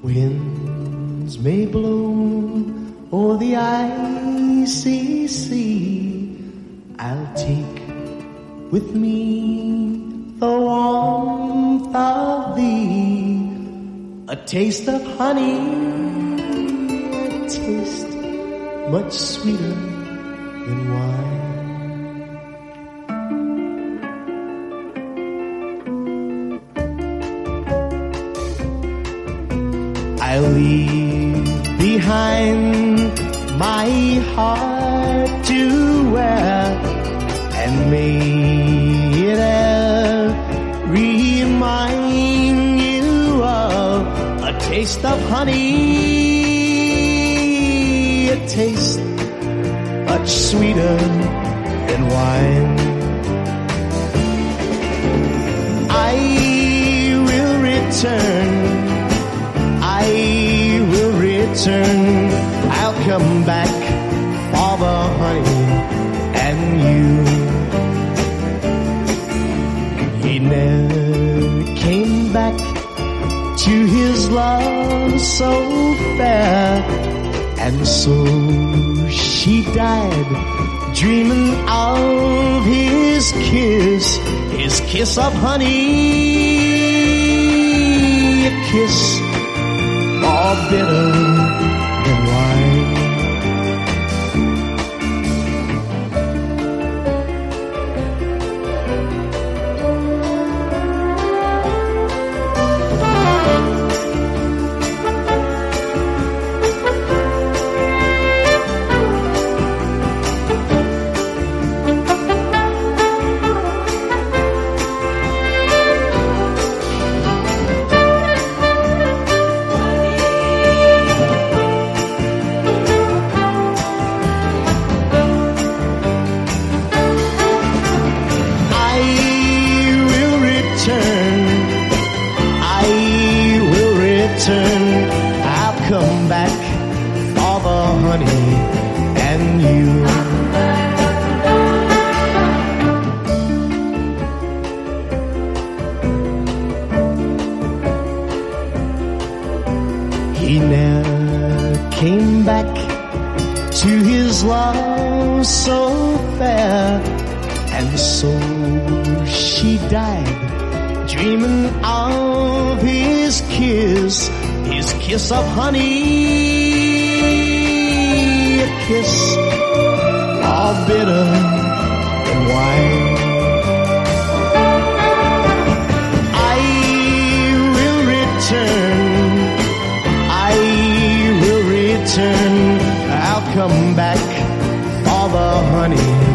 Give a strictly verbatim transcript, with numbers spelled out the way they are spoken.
Winds may blow o'er the icy sea, I'll take with me the warmth of thee, a taste of honey, a taste much sweeter than wine. I'll leave behind my heart to wear, and may it ever remind you of a taste of honey, a taste much sweeter than wine. I will return, I will return, I'll come back for the honey and you. He never came back to his love so fair, and so she died dreaming of his kiss, his kiss of honey, a kiss more bitter than wine. I'll come back for the honey and you. He never came back to his love so fair, and so she died dreaming of his kiss, his kiss of honey, a kiss all bitter than wine. I will return, I will return, I'll come back for the honey